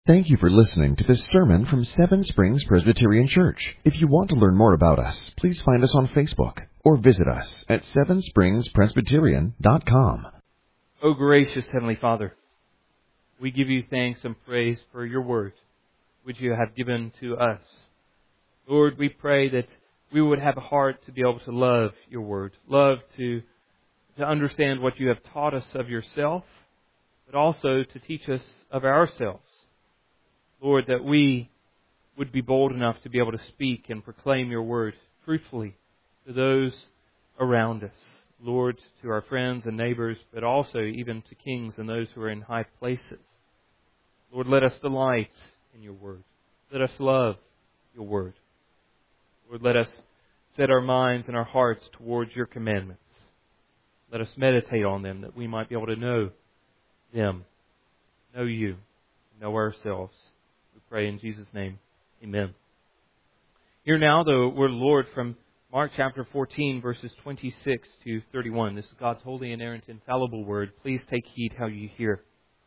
Thank you for listening to this sermon from Seven Springs Presbyterian Church. If you want to learn more about us, please find us on Facebook or visit us at sevenspringspresbyterian.com. O gracious Heavenly Father, we give you thanks and praise for your word, which you have given to us. Lord, we pray that we would have a heart to be able to love your word, love to understand what you have taught us of yourself, but also to teach us of ourselves. Lord, that we would be bold enough to be able to speak and proclaim your word truthfully to those around us. Lord, to our friends and neighbors, but also even to kings and those who are in high places. Lord, let us delight in your word. Let us love your word. Lord, let us set our minds and our hearts towards your commandments. Let us meditate on them that we might be able to know them, know you, know ourselves. We pray in Jesus' name. Amen. Hear now the word of the Lord from Mark chapter 14, verses 26 to 31. This is God's holy, inerrant, infallible word. Please take heed how you hear.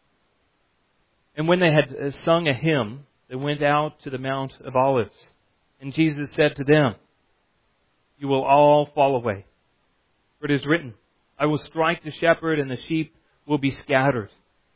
And when they had sung a hymn, they went out to the Mount of Olives. And Jesus said to them, "You will all fall away. For it is written, I will strike the shepherd, and the sheep will be scattered.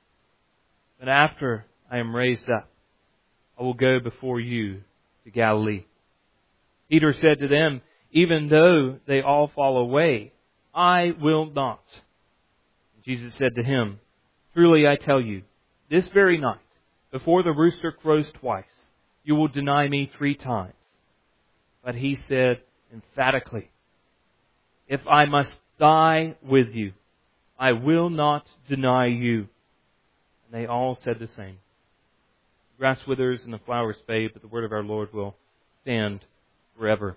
But after I am raised up, I will go before you to Galilee." Peter said to them, "Even though they all fall away, I will not." Jesus said to him, "Truly I tell you, this very night, before the rooster crows twice, you will deny me 3 times. But he said emphatically, "If I must die with you, I will not deny you." And they all said the same. The grass withers and the flowers fade, but the word of our Lord will stand forever.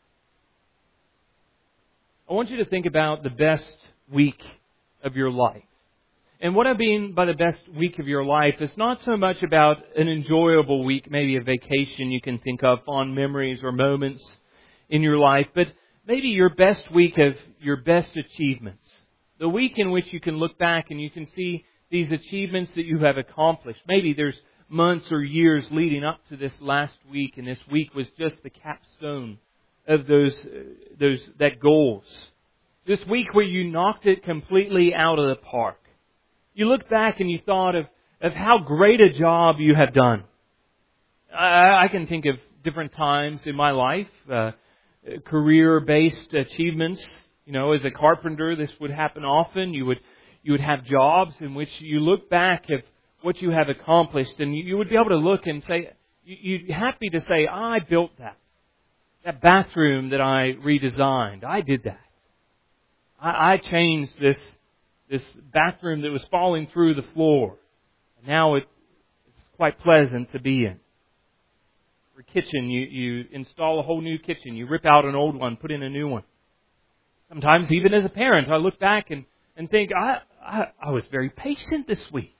I want you to think about the best week of your life. And what I mean by the best week of your life is not so much about an enjoyable week, maybe a vacation you can think of, fond memories or moments in your life, but maybe your best week of your best achievements. The week in which you can look back and you can see these achievements that you have accomplished. Maybe there's months or years leading up to this last week, and this week was just the capstone of that goals. This week where you knocked it completely out of the park. You look back and you thought of how great a job you have done. I can think of different times in my life, career-based achievements. You know, as a carpenter, this would happen often. You would have jobs in which you look back at what you have accomplished, and you would be able to look and say, you're happy to say, "I built that. That bathroom that I redesigned, I did that. I changed this bathroom that was falling through the floor. And now it's quite pleasant to be in." For kitchen, you install a whole new kitchen. You rip out an old one, put in a new one. Sometimes, even as a parent, I look back and think, I was very patient this week.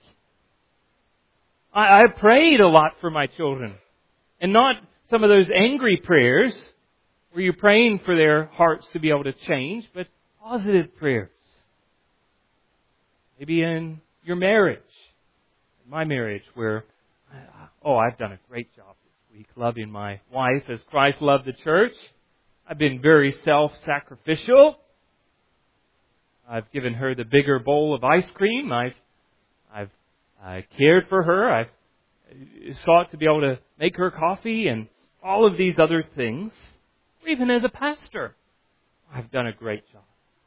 I prayed a lot for my children. And not some of those angry prayers where you're praying for their hearts to be able to change, but positive prayers. Maybe in your marriage, in my marriage, where, I've done a great job this week loving my wife as Christ loved the church. I've been very self-sacrificial. I've given her the bigger bowl of ice cream. I've cared for her. I've sought to be able to make her coffee and all of these other things. Even as a pastor, I've done a great job.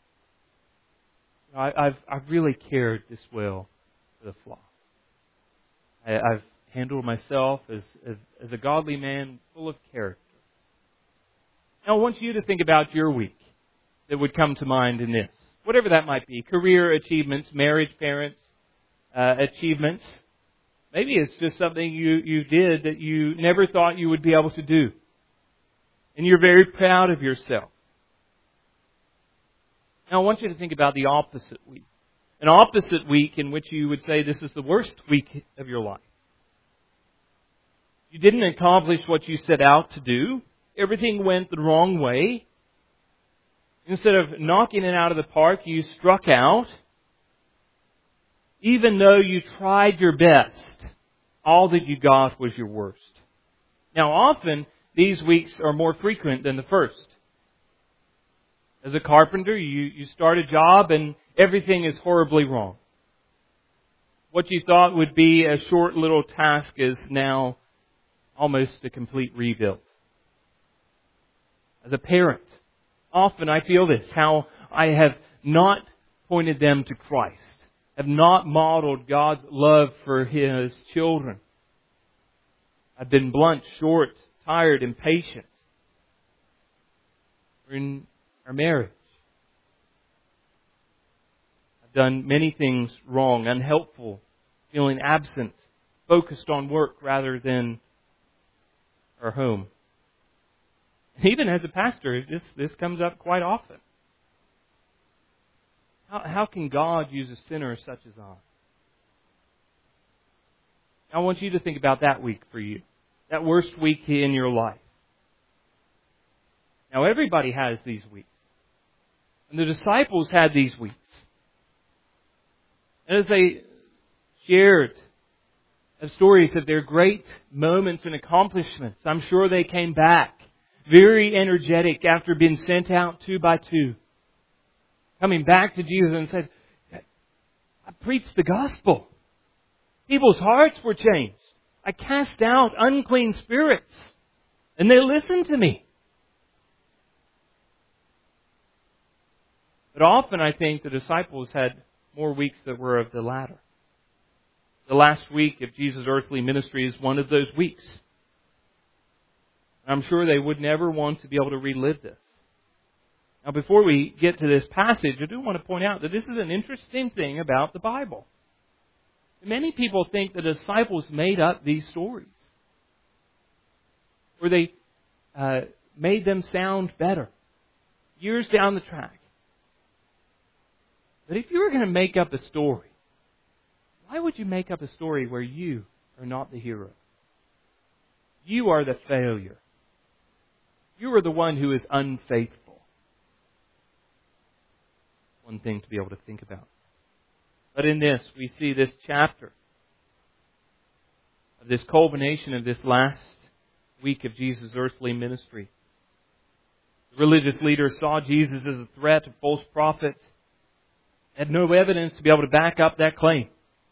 I've really cared this well for the flock. I've handled myself as a godly man full of character. Now I want you to think about your week that would come to mind in this. Whatever that might be. Career achievements, marriage, parents, achievements. Maybe it's just something you did that you never thought you would be able to do. And you're very proud of yourself. Now I want you to think about the opposite week. An opposite week in which you would say this is the worst week of your life. You didn't accomplish what you set out to do. Everything went the wrong way. Instead of knocking it out of the park, you struck out. Even though you tried your best, all that you got was your worst. Now often, these weeks are more frequent than the first. As a carpenter, you start a job and everything is horribly wrong. What you thought would be a short little task is now almost a complete rebuild. As a parent, often I feel this, how I have not pointed them to Christ, have not modeled God's love for His children. I've been blunt, short, tired, impatient. In our marriage, I've done many things wrong, unhelpful, feeling absent, focused on work rather than our home. Even as a pastor, this comes up quite often. How can God use a sinner such as I? I want you to think about that week for you. That worst week in your life. Now everybody has these weeks. And the disciples had these weeks. And as they shared stories of their great moments and accomplishments, I'm sure they came back very energetic after being sent out 2 by 2. Coming back to Jesus and said, I preached the gospel. People's hearts were changed. I cast out unclean spirits. And they listened to me. But often I think the disciples had more weeks that were of the latter. The last week of Jesus' earthly ministry is one of those weeks. I'm sure they would never want to be able to relive this. Now, before we get to this passage, I do want to point out that this is an interesting thing about the Bible. Many people think the disciples made up these stories, or they made them sound better years down the track. But if you were going to make up a story, why would you make up a story where you are not the hero? You are the failure. You are the one who is unfaithful. One thing to be able to think about. But in this, we see this chapter of this culmination of this last week of Jesus' earthly ministry. The religious leaders saw Jesus as a threat, a false prophet, had no evidence to be able to back up that claim.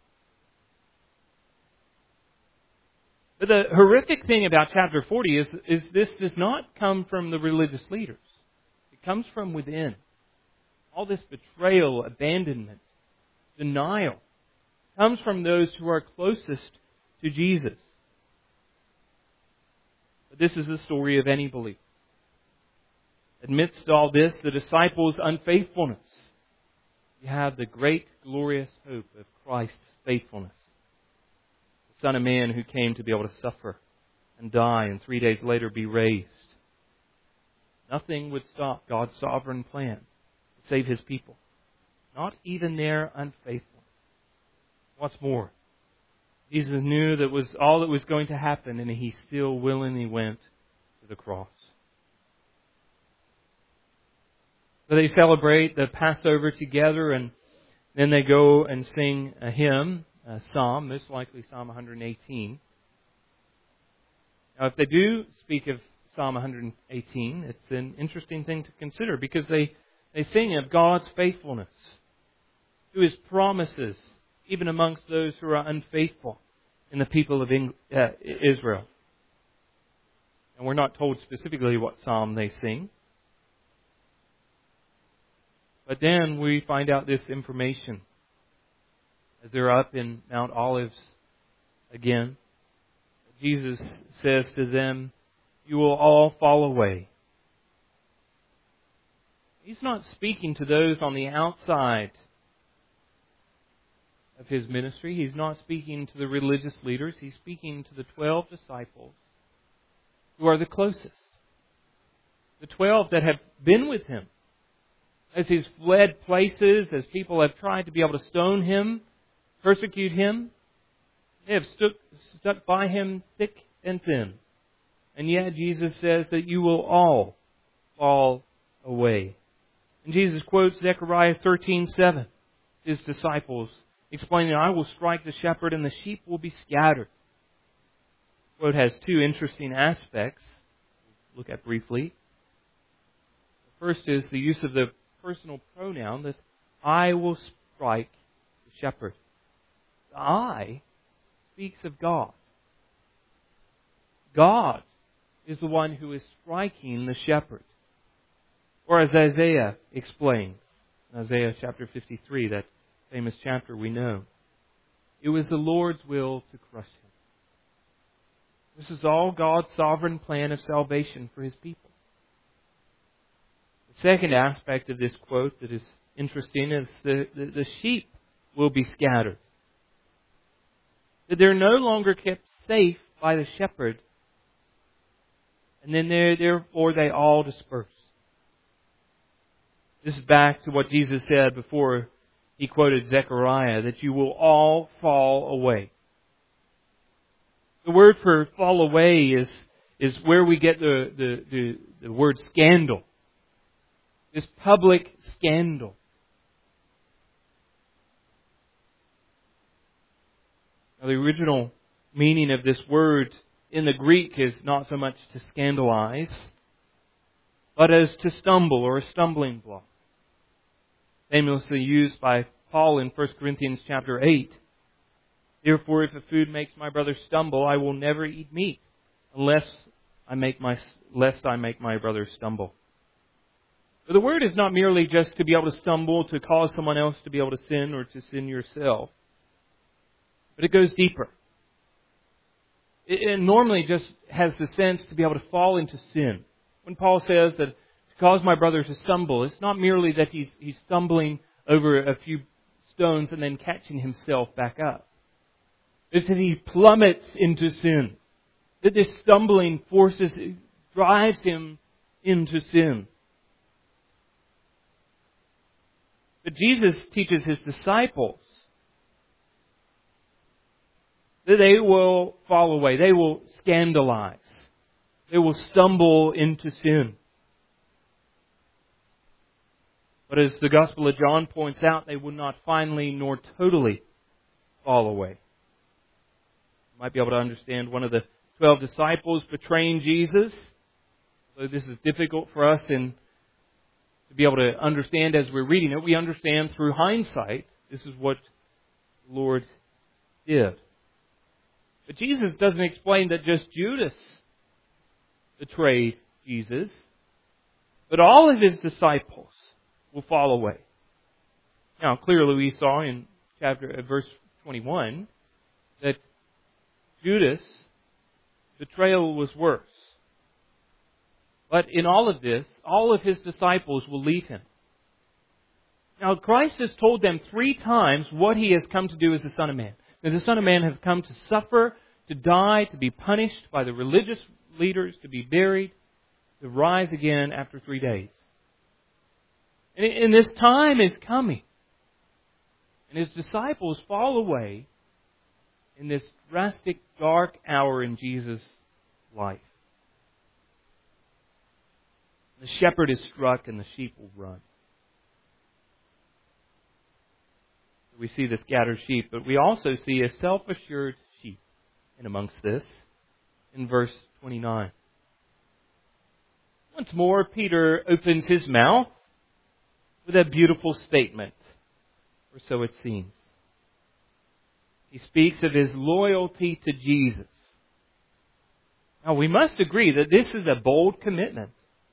But the horrific thing about chapter 40 is this does not come from the religious leaders. It comes from within. All this betrayal, abandonment, denial comes from those who are closest to Jesus. But this is the story of any believer. Amidst all this, the disciples' unfaithfulness, you have the great, glorious hope of Christ's faithfulness. The Son of Man who came to be able to suffer and die and 3 days later be raised. Nothing would stop God's sovereign plan to save His people. Not even their unfaithfulness. What's more, Jesus knew that was all that was going to happen, and He still willingly went to the cross. So they celebrate the Passover together, and then they go and sing a hymn, a psalm, most likely Psalm 118. Now, if they do speak of Psalm 118, it's an interesting thing to consider, because they sing of God's faithfulness to His promises, even amongst those who are unfaithful in the people of Israel. And we're not told specifically what psalm they sing. But then we find out this information as they're up in Mount Olives again. Jesus says to them, "You will all fall away." He's not speaking to those on the outside of His ministry. He's not speaking to the religious leaders. He's speaking to the 12 disciples who are the closest. The 12 that have been with Him as He's fled places, as people have tried to be able to stone Him, persecute Him. They have stuck by Him thick and thin. And yet Jesus says that you will all fall away. And Jesus quotes Zechariah 13:7, His disciples, explaining, "I will strike the shepherd and the sheep will be scattered. quote has two interesting aspects we'll look at briefly. The first is the use of the personal pronoun that I will strike the shepherd. The I speaks of God. God is the one who is striking the shepherd. Or as Isaiah explains, in Isaiah chapter 53, that famous chapter we know, it was the Lord's will to crush him. This is all God's sovereign plan of salvation for His people. The second aspect of this quote that is interesting is the sheep will be scattered. That they're no longer kept safe by the shepherd, and then therefore they all disperse. This is back to what Jesus said before He quoted Zechariah, that you will all fall away. The word for fall away is where we get the word scandal. This public scandal. Now, the original meaning of this word in the Greek is not so much to scandalize, but as to stumble or a stumbling block. Famously used by Paul in 1 Corinthians chapter 8. Therefore, if a food makes my brother stumble, I will never eat meat, lest I make my brother stumble. But the word is not merely just to be able to stumble, to cause someone else to be able to sin or to sin yourself. But it goes deeper. It normally just has the sense to be able to fall into sin. When Paul says that to cause my brother to stumble, it's not merely that he's stumbling over a few stones and then catching himself back up. It's that he plummets into sin. That this stumbling drives him into sin. But Jesus teaches His disciples that they will fall away. They will scandalize. They will stumble into sin. But as the Gospel of John points out, they will not finally nor totally fall away. You might be able to understand one of the 12 disciples betraying Jesus. Though this is difficult for us to be able to understand as we're reading it, we understand through hindsight this is what the Lord did. But Jesus doesn't explain that just Judas betrayed Jesus, but all of His disciples will fall away. Now, clearly we saw in verse 21 that Judas' betrayal was worse. But in all of this, all of His disciples will leave Him. Now, Christ has told them 3 times what He has come to do as the Son of Man. That the Son of Man has come to suffer, to die, to be punished by the religious leaders, to be buried, to rise again after 3 days. And this time is coming. And His disciples fall away in this drastic, dark hour in Jesus' life. The shepherd is struck and the sheep will run. We see the scattered sheep, but we also see a self-assured sheep in amongst this in verse 29. Once more, Peter opens his mouth with a beautiful statement, or so it seems. He speaks of his loyalty to Jesus. Now, we must agree that this is a bold commitment.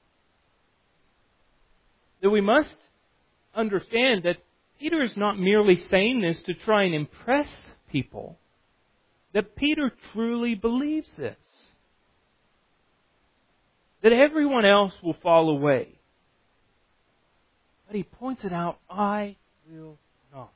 That we must understand that Peter is not merely saying this to try and impress people. That Peter truly believes this. That everyone else will fall away. But he points it out, I will not.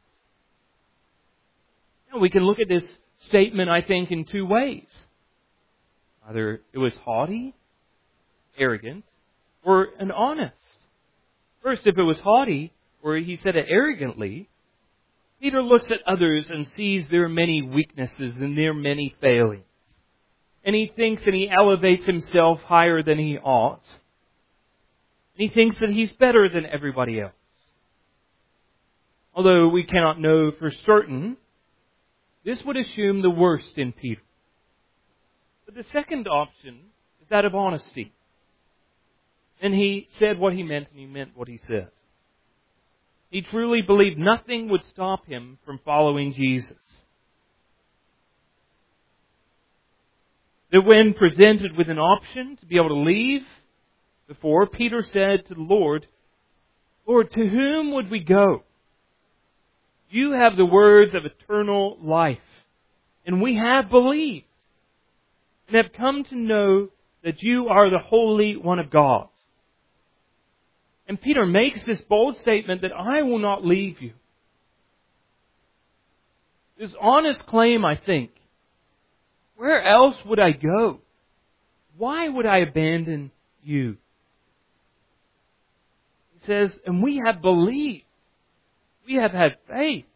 Now we can look at this statement, I think, in 2 ways. Either it was haughty, arrogant, or an honest. First, if it was haughty, or he said it arrogantly, Peter looks at others and sees their many weaknesses and their many failings. And he thinks and he elevates himself higher than he ought. And he thinks that he's better than everybody else. Although we cannot know for certain, this would assume the worst in Peter. But the second option is that of honesty. And he said what he meant, and he meant what he said. He truly believed nothing would stop him from following Jesus. That when presented with an option to be able to leave before, Peter said to the Lord, Lord, to whom would we go? You have the words of eternal life. And we have believed and have come to know that you are the Holy One of God. And Peter makes this bold statement that I will not leave you. This honest claim, I think. Where else would I go? Why would I abandon you? He says, and we have believed. We have had faith.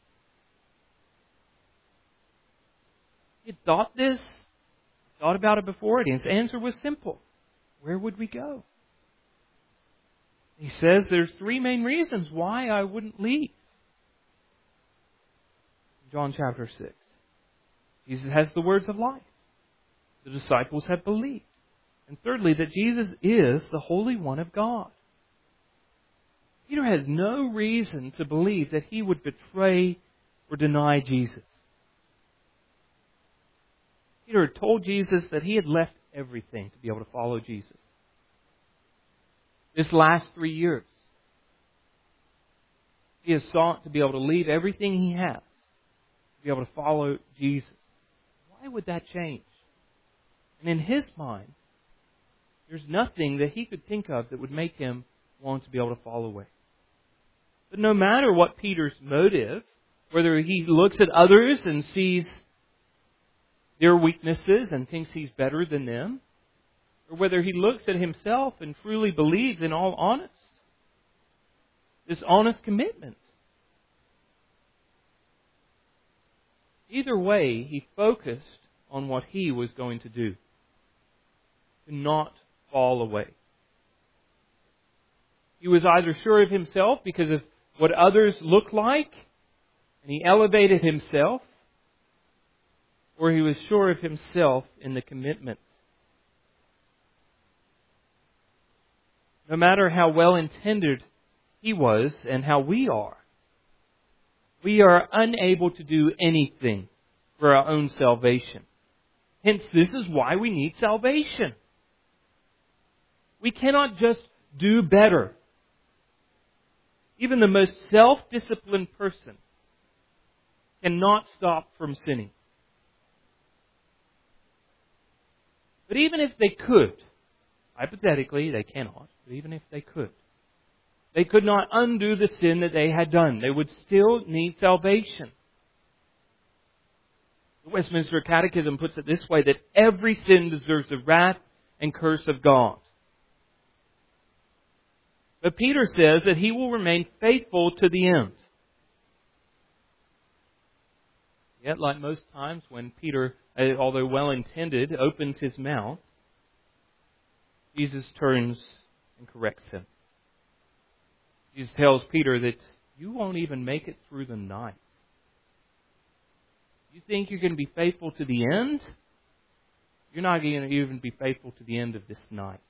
He had thought this, thought about it before, and his answer was simple. Where would we go? He says there's three main reasons why I wouldn't leave. John chapter 6. Jesus has the words of life. The disciples have believed. And thirdly, that Jesus is the Holy One of God. Peter has no reason to believe that he would betray or deny Jesus. Peter had told Jesus that he had left everything to be able to follow Jesus. This last 3 years, he has sought to be able to leave everything he has to be able to follow Jesus. Why would that change? And in his mind, there's nothing that he could think of that would make him want to be able to fall away. But no matter what Peter's motive, whether he looks at others and sees their weaknesses and thinks he's better than them, or whether he looks at himself and truly believes in all honest, this honest commitment. Either way, he focused on what he was going to do, to not fall away. He was either sure of himself because of what others looked like, and he elevated himself, or he was sure of himself in the commitment. No matter how well-intended he was and how we are unable to do anything for our own salvation. Hence, this is why we need salvation. We cannot just do better. Even the most self-disciplined person cannot stop from sinning. But even if they could, hypothetically, they cannot, but even if they could not undo the sin that they had done. They would still need salvation. The Westminster Catechism puts it this way, that every sin deserves the wrath and curse of God. But Peter says that he will remain faithful to the end. Yet, like most times when Peter, although well-intended, opens his mouth, Jesus turns and corrects him. Jesus tells Peter that you won't even make it through the night. You think you're going to be faithful to the end? You're not going to even be faithful to the end of this night.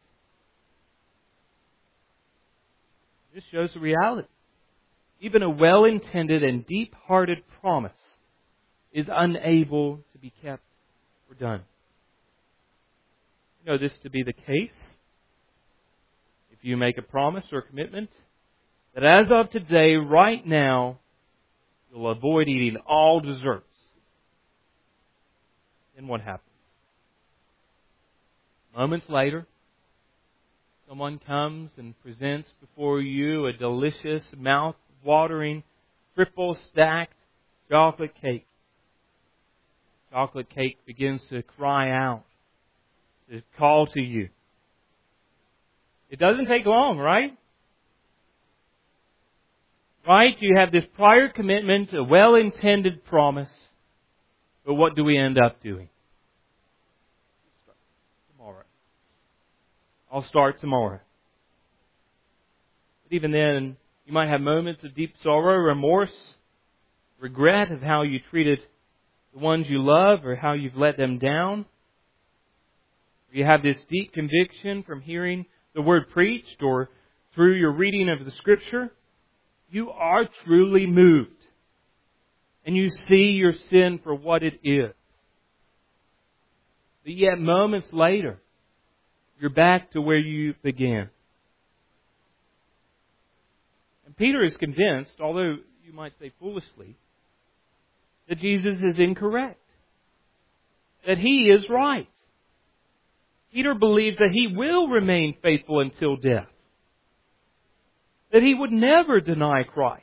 This shows the reality. Even a well-intended and deep-hearted promise is unable to be kept or done. You know this to be the case. If you make a promise or a commitment that as of today, right now, you'll avoid eating all desserts, then what happens? Moments later, someone comes and presents before you a delicious, mouth-watering, triple-stacked chocolate cake. Chocolate cake begins to cry out, to call to you. It doesn't take long, right? Right? You have this prior commitment, a well-intended promise, but what do we end up doing? Tomorrow. I'll start tomorrow. But even then, you might have moments of deep sorrow, remorse, regret of how you treated the ones you love or how you've let them down. You have this deep conviction from hearing the Word preached or through your reading of the Scripture. You are truly moved. And you see your sin for what it is. But yet moments later, you're back to where you began. And Peter is convinced, although you might say foolishly, that Jesus is incorrect. That He is right. Peter believes that he will remain faithful until death. That he would never deny Christ.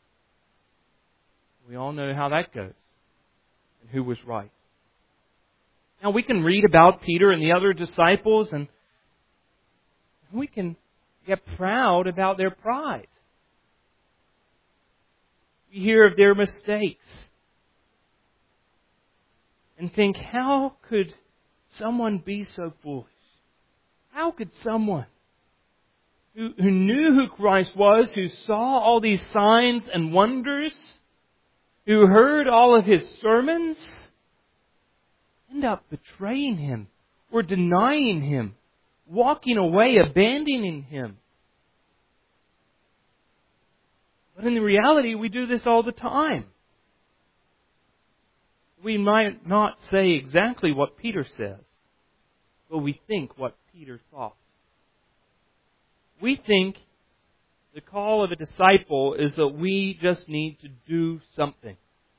We all know how that goes. And who was right. Now we can read about Peter and the other disciples and we can get proud about their pride. We hear of their mistakes. And think, how could someone be so foolish? How could someone who knew who Christ was, who saw all these signs and wonders, who heard all of His sermons, end up betraying Him or denying Him, walking away, abandoning Him? But in reality, we do this all the time. We might not say exactly what Peter says, but we think what Peter thought. We think the call of a disciple is that we just need to do something.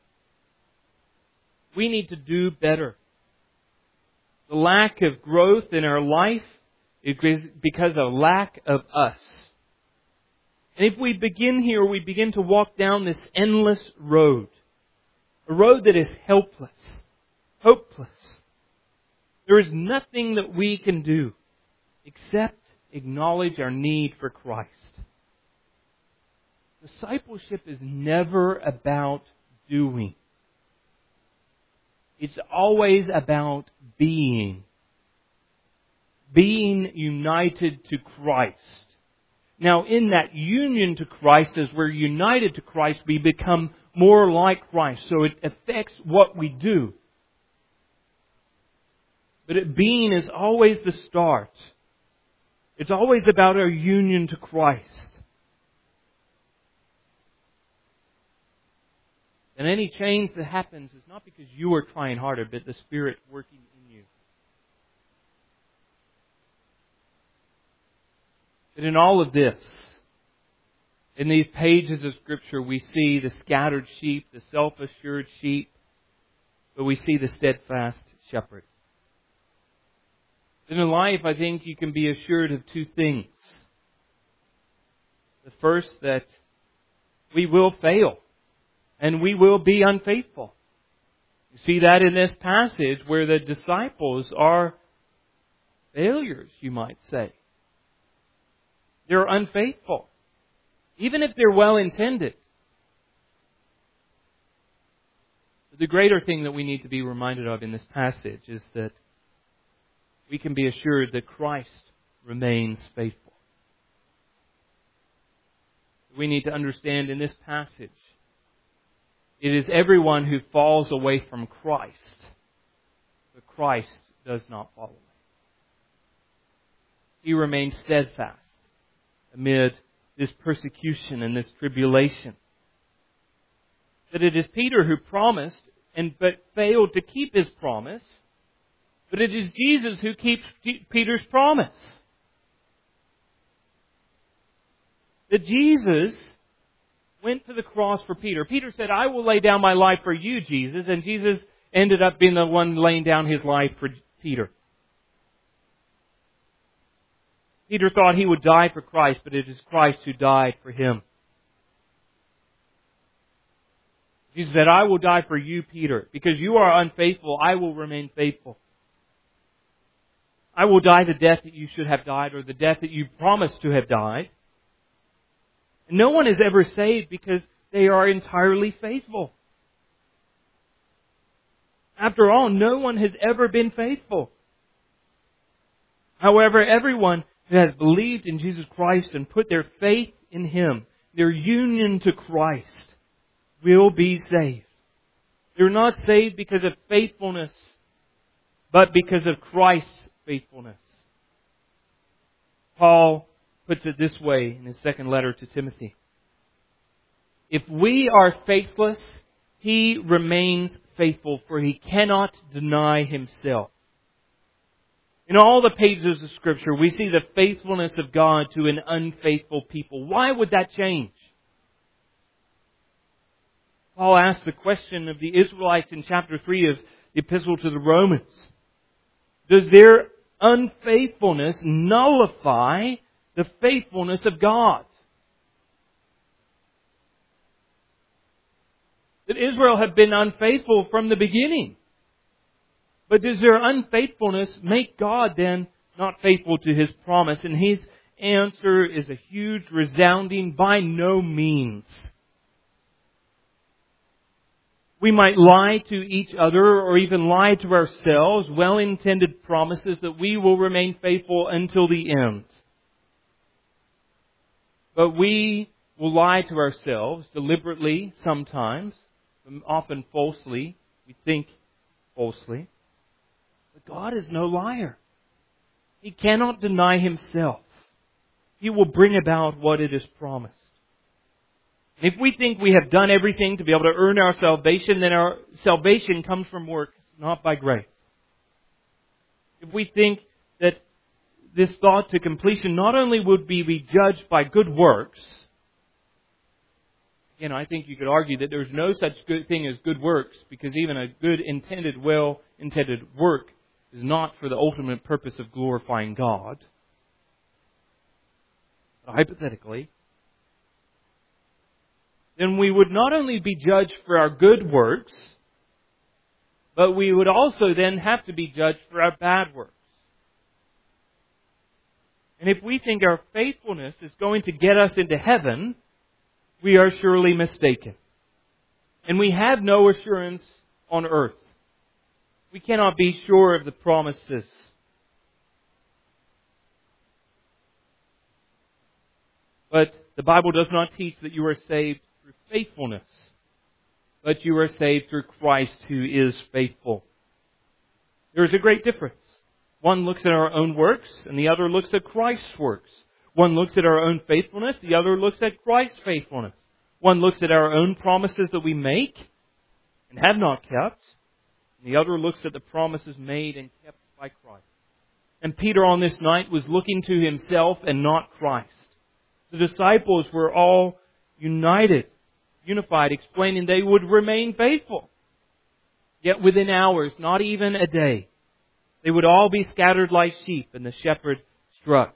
We need to do better. The lack of growth in our life is because of lack of us. And if we begin here, we begin to walk down this endless road. A road that is helpless, hopeless. There is nothing that we can do except acknowledge our need for Christ. Discipleship is never about doing. It's always about being. Being united to Christ. Now, in that union to Christ, as we're united to Christ, we become more like Christ. So it affects what we do. But being is always the start. It's always about our union to Christ. And any change that happens is not because you are trying harder, but the Spirit working in you. But in all of this, in these pages of Scripture, we see the scattered sheep, the self-assured sheep, but we see the steadfast shepherd. In life, I think you can be assured of two things. The first, that we will fail, and we will be unfaithful. You see that in this passage where the disciples are failures, you might say. They're unfaithful. Even if they're well-intended. The greater thing that we need to be reminded of in this passage is that we can be assured that Christ remains faithful. We need to understand in this passage, it is everyone who falls away from Christ, but Christ does not fall away. He remains steadfast amid this persecution and this tribulation. That it is Peter who promised but failed to keep his promise, but it is Jesus who keeps Peter's promise. That Jesus went to the cross for Peter. Peter said, I will lay down my life for you, Jesus. And Jesus ended up being the one laying down His life for Peter. Peter thought he would die for Christ, but it is Christ who died for him. Jesus said, I will die for you, Peter. Because you are unfaithful, I will remain faithful. I will die the death that you should have died, or the death that you promised to have died. And no one is ever saved because they are entirely faithful. After all, no one has ever been faithful. However, everyone who has believed in Jesus Christ and put their faith in Him, their union to Christ, will be saved. They're not saved because of faithfulness, but because of Christ's faithfulness. Paul puts it this way in his second letter to Timothy. If we are faithless, he remains faithful, for he cannot deny himself. In all the pages of Scripture, we see the faithfulness of God to an unfaithful people. Why would that change? Paul asked the question of the Israelites in chapter 3 of the Epistle to the Romans. Does their unfaithfulness nullify the faithfulness of God? That Israel had been unfaithful from the beginning. But does their unfaithfulness make God then not faithful to His promise? And his answer is a huge, resounding, by no means. We might lie to each other or even lie to ourselves, well-intended promises that we will remain faithful until the end. But we will lie to ourselves deliberately sometimes, often falsely. We think falsely. But God is no liar. He cannot deny Himself. He will bring about what it is promised. If we think we have done everything to be able to earn our salvation, then our salvation comes from works, not by grace. If we think that this thought to completion not only would be judged by good works, again, I think you could argue that there's no such good thing as good works, because even a good intended, well-intended work is not for the ultimate purpose of glorifying God. But hypothetically, then we would not only be judged for our good works, but we would also then have to be judged for our bad works. And if we think our faithfulness is going to get us into heaven, we are surely mistaken. And we have no assurance on earth. We cannot be sure of the promises. But the Bible does not teach that you are saved through faithfulness, but you are saved through Christ, who is faithful. There is a great difference. One looks at our own works, and the other looks at Christ's works. One looks at our own faithfulness, the other looks at Christ's faithfulness. One looks at our own promises that we make and have not kept, and the other looks at the promises made and kept by Christ. And Peter on this night was looking to himself and not Christ. The disciples were all unified, explaining they would remain faithful. Yet within hours, not even a day, they would all be scattered like sheep, and the shepherd struck.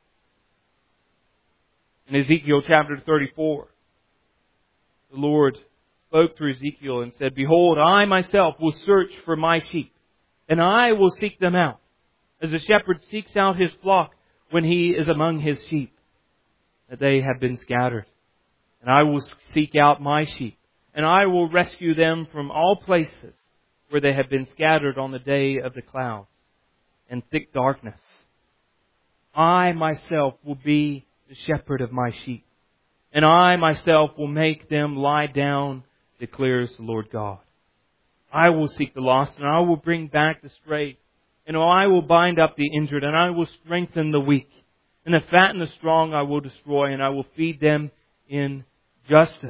In Ezekiel chapter 34, the Lord spoke through Ezekiel and said, "Behold, I myself will search for my sheep, and I will seek them out, as a shepherd seeks out his flock when he is among his sheep, that they have been scattered. And I will seek out my sheep, and I will rescue them from all places where they have been scattered on the day of the clouds and thick darkness. I myself will be the shepherd of my sheep, and I myself will make them lie down, declares the Lord God. I will seek the lost, and I will bring back the strayed, and I will bind up the injured, and I will strengthen the weak, and the fat and the strong I will destroy, and I will feed them in justice."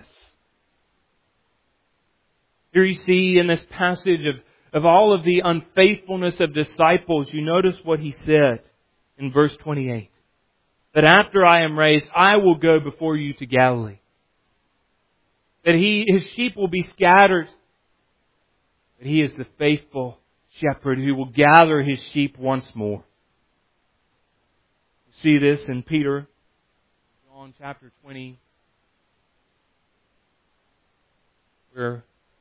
Here you see in this passage of all of the unfaithfulness of disciples, you notice what He said in verse 28. That after I am raised, I will go before you to Galilee. That His sheep will be scattered. But He is the faithful shepherd who will gather His sheep once more. You see this in Peter, John chapter 20, where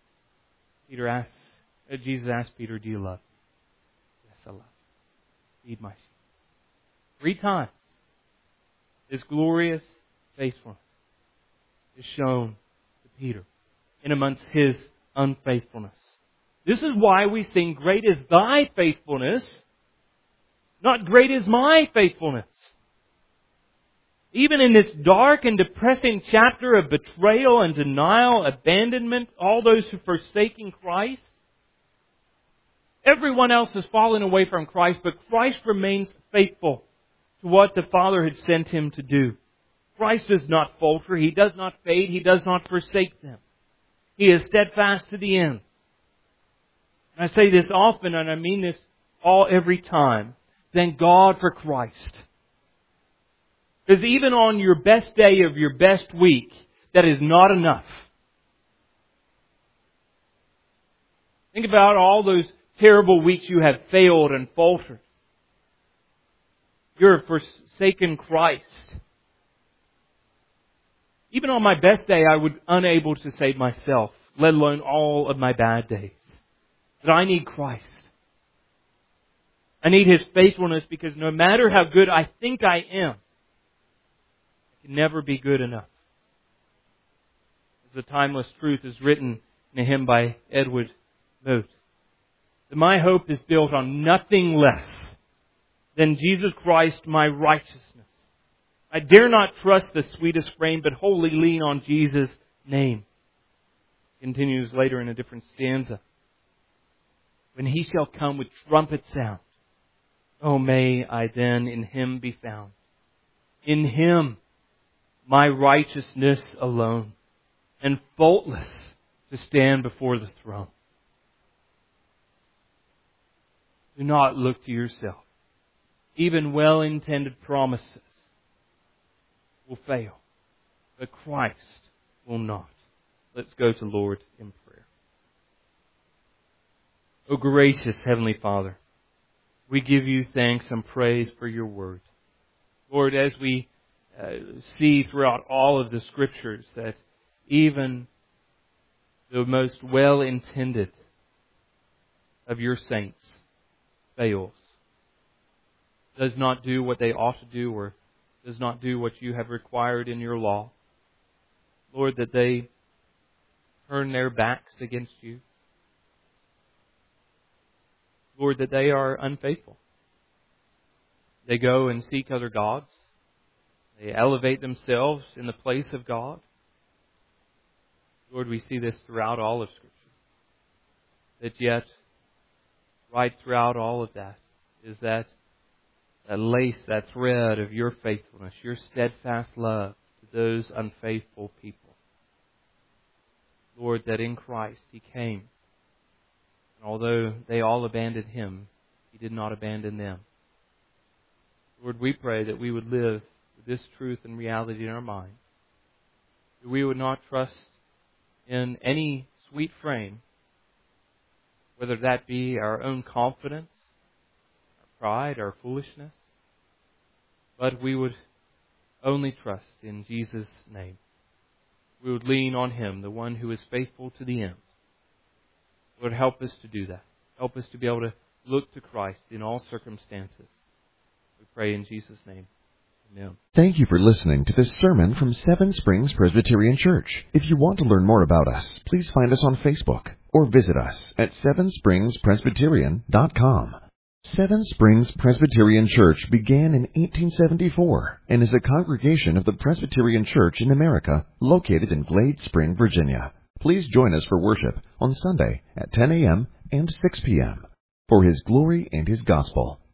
Jesus asked Peter, "Do you love me?" "Yes, I love you. Feed my sheep." 3 times this glorious faithfulness is shown to Peter in amongst his unfaithfulness. This is why we sing, "Great is thy faithfulness," not "Great is my faithfulness." Even in this dark and depressing chapter of betrayal and denial, abandonment, all those who forsaking Christ, Everyone else has fallen away from Christ, but Christ remains faithful to what the Father had sent Him to do. Christ does not falter. He does not fade. He does not forsake them. He is steadfast to the end. And I say this often, and I mean this every time. Thank God for Christ. Because even on your best day of your best week, that is not enough. Think about all those terrible weeks you have failed and faltered. You have forsaken Christ. Even on my best day, I would be unable to save myself, let alone all of my bad days. But I need Christ. I need His faithfulness, because no matter how good I think I am, I can never be good enough. As the timeless truth is written in a hymn by Edward Mote, that my hope is built on nothing less than Jesus Christ, my righteousness. I dare not trust the sweetest frame, but wholly lean on Jesus' name. Continues later in a different stanza. When He shall come with trumpet sound, oh, may I then in Him be found. In Him, my righteousness alone, and faultless to stand before the throne. Do not look to yourself. Even well-intended promises will fail, but Christ will not. Let's go to Lord in prayer. O gracious Heavenly Father, we give You thanks and praise for Your word. Lord, as we see throughout all of the Scriptures that even the most well-intended of Your saints fails, does not do what they ought to do, or does not do what You have required in Your law. Lord, that they turn their backs against You. Lord, that they are unfaithful. They go and seek other gods. They elevate themselves in the place of God. Lord, we see this throughout all of Scripture. That yet, right throughout all of that, is that lace, that thread of Your faithfulness, Your steadfast love to those unfaithful people. Lord, that in Christ He came. And although they all abandoned Him, He did not abandon them. Lord, we pray that we would live with this truth and reality in our mind. That we would not trust in any sweet frame, whether that be our own confidence, our pride, our foolishness, but we would only trust in Jesus' name. We would lean on Him, the one who is faithful to the end. Lord, help us to do that. Help us to be able to look to Christ in all circumstances. We pray in Jesus' name. Amen. Thank you for listening to this sermon from Seven Springs Presbyterian Church. If you want to learn more about us, please find us on Facebook or visit us at sevenspringspresbyterian.com. Seven Springs Presbyterian Church began in 1874 and is a congregation of the Presbyterian Church in America located in Glade Spring, Virginia. Please join us for worship on Sunday at 10 a.m. and 6 p.m. for His glory and His gospel.